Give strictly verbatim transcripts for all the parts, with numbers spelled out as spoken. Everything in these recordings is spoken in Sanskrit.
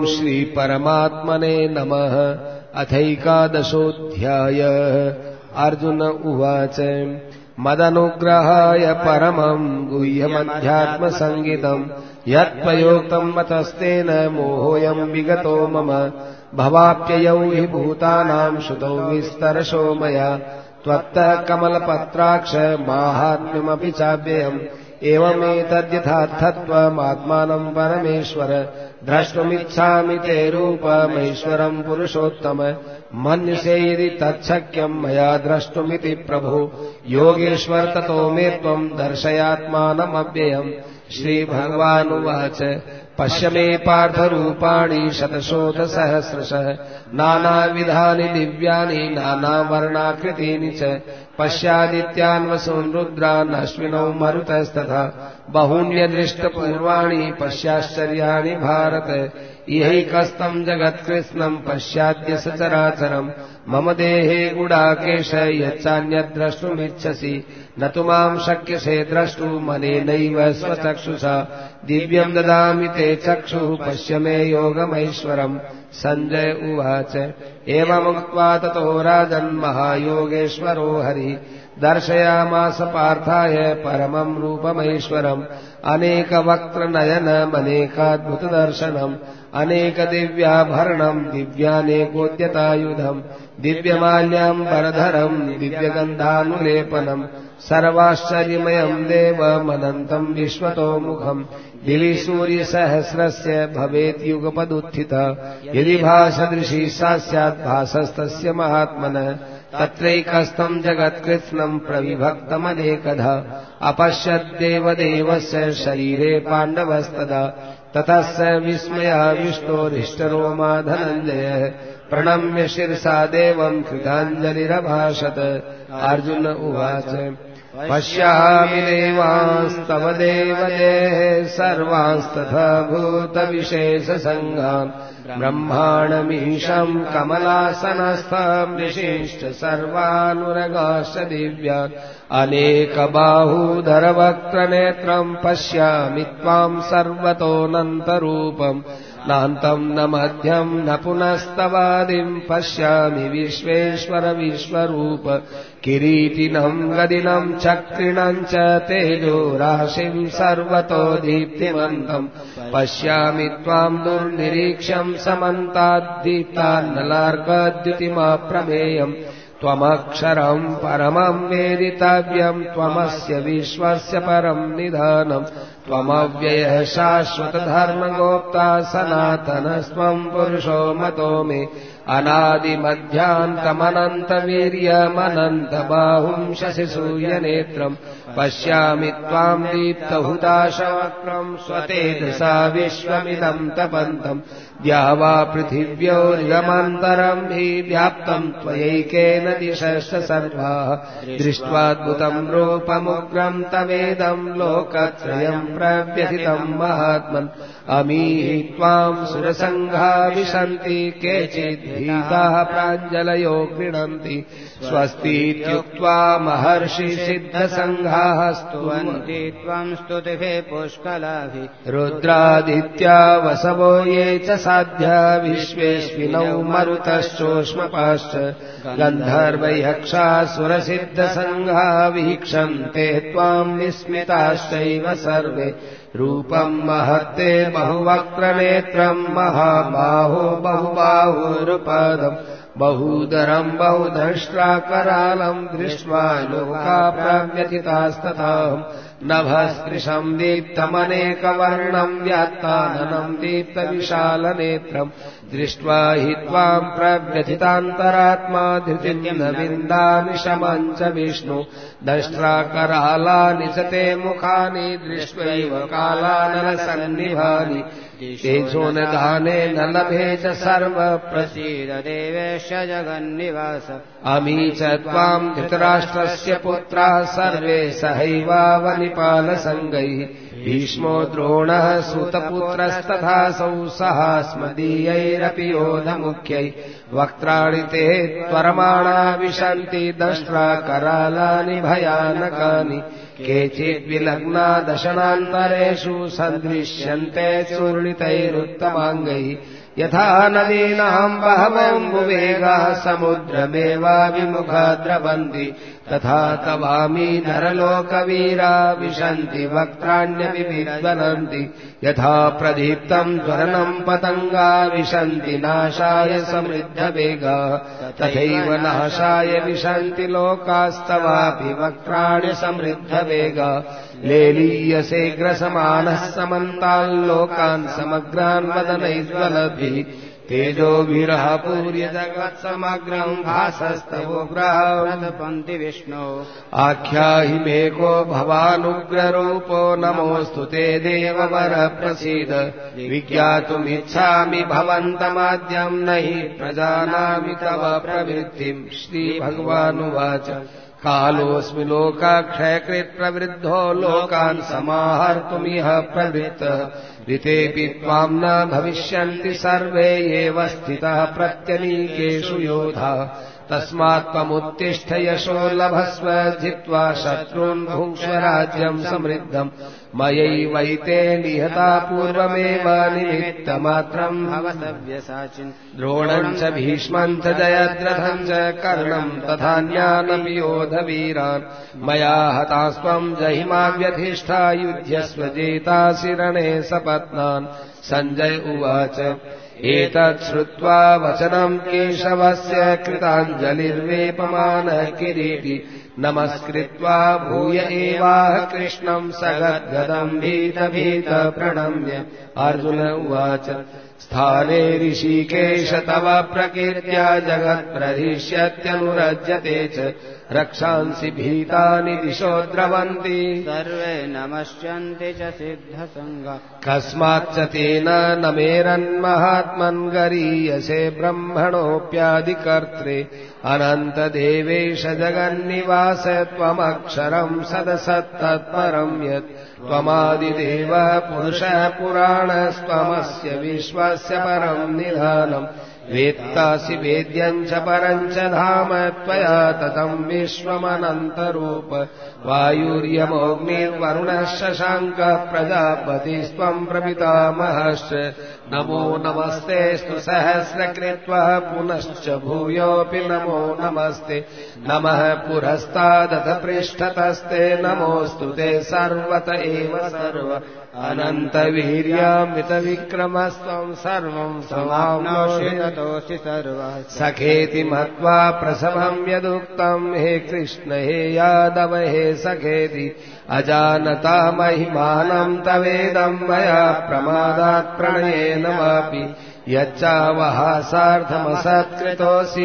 ॐ श्रीपरमात्मने नमः। अथैकादशोऽध्यायः। अर्जुन उवाच मदनुग्रहाय परमम् गुह्यमध्यात्मसङ्गितम् यत्प्रयोक्तम् मतस्तेन मोहोऽयम् विगतो मम। भवाप्ययौ हि भूतानाम् श्रुतौ विस्तरशो मया त्वत्तः कमलपत्राक्ष माहात्म्यमपि चाव्ययम्। एवमेतद्यथार्थत्वमात्मानम् परमेश्वर द्रष्टुमिच्छामि ते रूपमैश्वरम् पुरुषोत्तम। मन्यसे यदि तच्छक्यम् मया द्रष्टुमिति प्रभो योगेश्वर ततो मे त्वम् दर्शयात्मानमव्ययम्। श्रीभगवानुवाच पश्य मे पार्थरूपाणि शतशोथसहस्रशः नानाविधानि दिव्यानि नानावर्णाकृतीनि च। पश्यादित्यान् वसून् रुद्रान् अश्विनौ मरुतस्तथा बहून्यदृष्टपूर्वाणि पश्याश्चर्याणि भारत। इहैकस्तम् जगत्कृत्स्नम् पश्याद्य सचराचरम् मम देहे गुडाकेश यच्चान्यद्द्रष्टुमिच्छसि न तु माम् शक्यसे द्रष्टुमनेनैव स्वचक्षुषा। दिव्यम् ददामि ते चक्षुः पश्य मे योगमैश्वरम्। सञ्जय उवाच एवमुक्त्वा ततो राजन् महायोगेश्वरो हरिः दर्शयामास पार्थाय परमम् रूपमैश्वरम्। अनेकवक्त्रनयनमनेकाद्भुतदर्शनम् अनेकदिव्याभरणम् दिव्यानेकोद्यतायुधम् दिव्यमाल्याम्बरधरम् दिव्यगन्धानुलेपनम् सर्वाश्चर्यमयम् देवमनन्तम् विश्वतोमुखम्। दिवि सूर्यसहस्रस्य भवेत् युगपदुत्थिता यदि भासदृशी सा स्यात् भासस्तस्य महात्मनः। तत्रैकस्थम् जगत्कृत्स्नम् प्रविभक्तमनेकधा अपश्यद्देवदेवस्य शरीरे पाण्डवस्तदा। ततः स विस्मयाविष्टोरिष्टरोमा धनञ्जयः प्रणम्य शिरसा देवम् कृताञ्जलिरभाषत। अर्जुन उवाच पश्यामि देवांस्तव देवदेः सर्वांस्तथा भूतविशेषसङ्गान् ब्रह्माणमीशम् कमलासनस्थम् ऋषींश्च सर्वानुरगाश्च दिव्यान्। अनेकबाहूधरवक्त्रनेत्रम् पश्यामि त्वाम् सर्वतोऽनन्तरूपम् नान्तम् न मध्यम् न पुनस्तवादिम् पश्यामि विश्वेश्वर विश्वरूप। किरीटिनम् गदिनम् चक्रिणम् च तेजो राशिम् सर्वतो दीप्तिमन्तम् पश्यामि त्वाम् दुर्निरीक्ष्यम् समन्ताद्दीप्तान्नलार्कद्युतिमप्रमेयम्। त्वमक्षरम् परमम् वेदितव्यम् त्वमस्य विश्वस्य परम् निधानम्। त्वमव्ययः शाश्वतधर्मगोप्ता सनातनस्त्वम् पुरुषो मतो मे। अनादिमध्यान्तमनन्तवीर्यमनन्तबाहुम् शशिसूर्यनेत्रम् पश्यामि त्वाम् दीप्तहुताशवक्त्रम् स्वतेजसा विश्वमिदम् तपन्तम्। द्यावा पृथिव्योरिदमन्तरम् हि व्याप्तम् त्वयैकेन दिशश्च सर्वाः। दृष्ट्वाद्भुतम् रूपमुग्रम् तवेदम् लोकत्रयम् प्रव्यथितम् महात्मन्। अमीहि त्वाम् सुरसङ्घा विशन्ति केचिद्भीताः प्राञ्जलयो गृह्णन्ति। स्वस्तीत्युक्त्वा महर्षि सिद्धसङ्घाः स्तुवन्ति त्वम् स्तुतिभिः पुष्कलाभिः। रुद्रादित्या वसवो ये च साध्या विश्वेश्विनौ मरुतश्चोष्मपाश्च गन्धर्वयक्षासुरसिद्धसङ्घा वीक्षन्ते त्वाम् विस्मिताश्चैव सर्वे। रूपम् महत्ते बहुवक्त्रनेत्रम् महाबाहो बहुबाहुरुपादम् बहूदरम् बहुदंष्ट्राकरालम् दृष्ट्वा लोका प्रव्यथितास्तथाहम्। नभस्पृशम् दीप्तमनेकवर्णम् व्यात्ताननम् दीप्तविशालनेत्रम् दृष्ट्वा हि त्वाम् प्रव्यथितान्तरात्मा धृतिम् न विन्दामि शमम् च विष्णु। दंष्ट्राकरालानि च ते मुखानि दृष्ट्वैव कालानलसन्निभानि। तेजो न दाने न लभे च सर्वप्रसीद देवेश जगन्निवास। अमी च त्वाम् धृतराष्ट्रस्य पुत्राः सर्वे सहैवावनिपालसङ्गैः। भीष्मो द्रोणः सूतपुत्रस्तथासौ सहास्मदीयैरपि योधमुख्यैः। वक्त्राणि ते त्वरमाणा विशन्ति दंष्ट्राकरालानि भयानकानि। केचिद्विलग्ना दशनान्तरेषु सन्दृश्यन्ते चूर्णितैरुत्तमाङ्गैः। यथा नदीनाम् बहवोऽम्बुवेगाः समुद्रमेवाभिमुखा द्रवन्ति तथा तवामी नरलोकवीरा विशन्ति वक्त्राण्यपि विज्वलन्ति यथा प्रदीप्तम् ज्वलनम् पतङ्गा विशन्ति नाशाय समृद्धवेगा तथैव नाशाय विशन्ति लोकास्तवापि वक्त्राणि समृद्धवेगा लेलीयसे ग्रसमानः समन्ताल्लोकान् समग्रान् वदनैज्ज्वलद्भिः तेजोभिरः पूर्य जगत्समग्रम् भासस्तवोग्रहप्रतपन्ति विष्णो आख्याहि मेको भवानुग्ररूपो नमोऽस्तु ते देववर प्रसीद विज्ञातुमिच्छामि भवन्तमाद्यम् न हि प्रजानामि तव प्रवृत्तिम् श्रीभगवानुवाच कालोऽस्मि लोकाक्षयकृत् प्रवृद्धो लोकान् समाहर्तुमिह प्रवृत्तः ऋतेऽपि त्वाम् न भविष्यन्ति सर्वे एव स्थितः प्रत्यनीकेषु योधा तस्मात् त्वमुत्तिष्ठ यशो लभस्व जित्वा शत्रून् भुङ्क्ष्व राज्यम् समृद्धम् मयैवैते निहता पूर्वमेव निमित्तमात्रम् भवसव्यसाचिन् द्रोणम् च भीष्मम् च जयद्रथम् च कर्णम् तथान्यानपि योधवीरान् मया हतास्त्वम् जहिमाव्यधिष्ठा युध्यस्व जेतासि रणे सपत्नान् सञ्जय उवाच एतत् श्रुत्वा वचनम् केशवस्य कृताञ्जलिर्वेपमानः किरीटी नमस्कृत्वा भूय एवाह कृष्णम् सगद्गदम् भीत भीत प्रणम्य अर्जुन उवाच स्थाने ऋषिकेश तव प्रकीर्त्या जगत्प्रधिष्यत्यनुरज्यते च रक्षांसि भीतानि दिशो द्रवन्ति सर्वे नमस्यन्ति च सिद्धसङ्गा कस्माच्च तेन न मेरन्महात्मन् गरीयसे ब्रह्मणोऽप्यादिकर्त्रे अनन्तदेवेश जगन्निवास त्वमक्षरम् सदसत्तत्परम् यत् त्वमादिदेव पुरुषः पुराणस्त्वमस्य विश्वस्य परम् निधानम् वेत्तासि वेद्यम् च परम् च धाम त्वया ततम् विश्वमनन्तरूप वायुर्यमोऽग्निर्वरुणः शशाङ्कः प्रजापतिस्त्वम् प्रपितामहश्च नमो नमस्तेऽस्तु सहस्रकृत्वः पुनश्च भूयोऽपि नमो नमस्ते नमः पुरस्तादथ पृष्ठतस्ते नमोऽस्तु ते सर्वत एव सर्व अनन्तवीर्यामितविक्रमस्त्वम् सर्वम् समाप्नोषि ततोऽसि सर्वः सखेति मत्वा प्रसभम् यदुक्तम् हे कृष्ण हे यादव हे सखेति अजानता महिमानम् तवेदम् मया प्रमादात् प्रणयेन वापि यच्चावहासार्थमसत्कृतोऽसि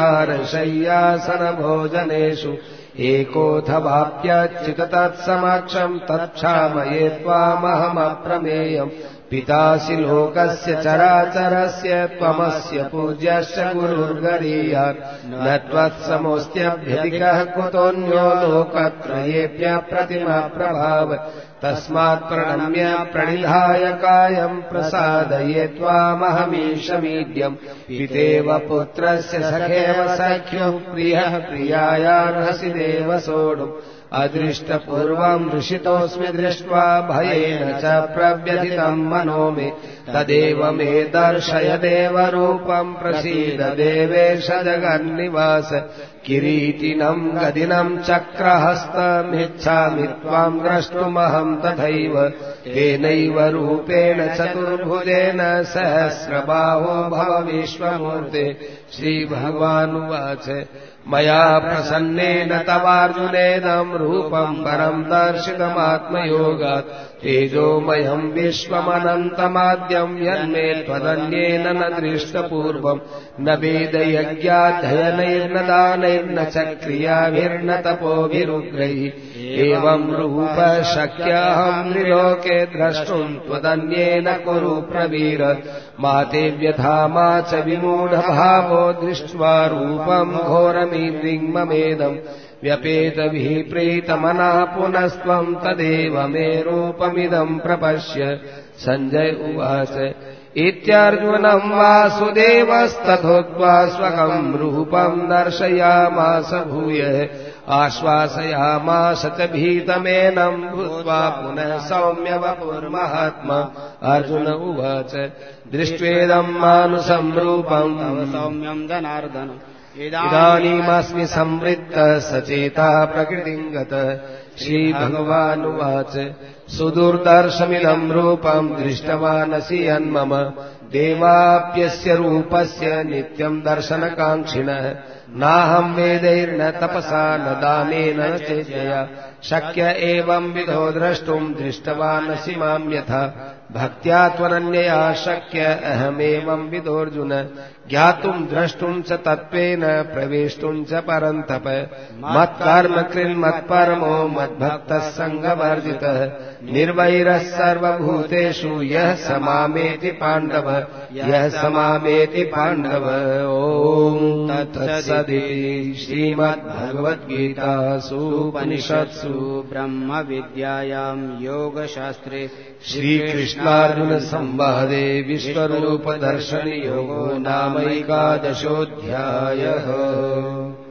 विहारशय्यासनभोजनेषु एकोऽथवाप्यच्युत तत्समक्षम् तत्क्षामये त्वामहमप्रमेयम् पितासि लोकस्य चराचरस्य त्वमस्य पूज्यश्च गुरुर्गरीयान् न त्वत्समोऽस्त्यभ्यधिकः कुतोऽन्यो लोकत्रयेऽप्यप्रतिमप्रभाव तस्मात् प्रणम्य प्रणिधाय कायम् प्रसादये त्वामहमीशमीड्यम् पितेव पुत्रस्य सखेव सख्युः प्रियः प्रियायार्हसि देव सोढुम् अदृष्टपूर्वम् हृषितोऽस्मि दृष्ट्वा भयेन च प्रव्यथितम् मनो मे तदेव मे दर्शय देवरूपम् प्रसीद देवेश जगन्निवास किरीटिनम् गदिनम् चक्रहस्तमिच्छामि त्वाम् द्रष्टुमहम् तथैव तेनैव रूपेण चतुर्भुजेन सहस्रबाहो भव विश्वमूर्ते श्रीभगवानुवाच मया प्रसन्नेन तवार्जुनेदम् रूपम् परम् दर्शितमात्मयोगात् तेजोमयम् विश्वमनन्तमाद्यम् यन्मे त्वदन्येन न दृष्टपूर्वम् न वेदयज्ञाध्ययनैर्न दानैर्न च क्रियाभिर्न तपोभिरुग्रैः एवम् रूप शक्यहम् त्रिलोके द्रष्टुम् त्वदन्येन कुरु प्रवीर मा ते व्यथा मा च विमूढभावो दृष्ट्वा रूपम् घोरमीदृङ्ममेदम् व्यपेतभिः प्रीतमनः पुनस्त्वम् तदेव मे रूपमिदम् प्रपश्य सञ्जय उवाच इत्यर्जुनम् वासुदेवस्तथोक्त्वा स्वकम् रूपम् दर्शयामास भूयः आश्वासयामास च भीतमेनं भूत्वा पुनः सौम्य वपुर्महात्मा अर्जुन उवाच दृष्ट्वेदं मानुषं रूपं तव सौम्यं जनार्दन इदानीमस्मि संवृत्तः सचेतः प्रकृतिं गतः श्रीभगवानुवाच सुदुर्दर्शमिदं रूपं दृष्टवानसि यन्मम देवाप्यस्य रूपस्य नित्यं दर्शनकाङ्क्षिणः नाहं वेदैर्न तपसा न दानेन न चेज्यया शक्य एवं विधो द्रष्टुं दृष्टवानसि मां यथा भक्त्या त्वनन्यया शक्य अहमेवं विदोऽर्जुन ज्ञातुं द्रष्टुं च तत्त्वेन प्रवेष्टुं च परन्तप मत्कर्म कृन्मत्परमो मद्भक्तः सङ्गवर्जितः निर्वैरः सर्वभूतेषु यः स मामेति पाण्डव यः स मामेति पाण्डव ॐ तत्सदिति श्रीमद्भगवद्गीतासु उपनिषत्सु ब्रह्म विद्यायां योगशास्त्रे श्रीकृष्णार्जुन संवादे विश्वरूप दर्शन योगो नामैकादशोऽध्यायः।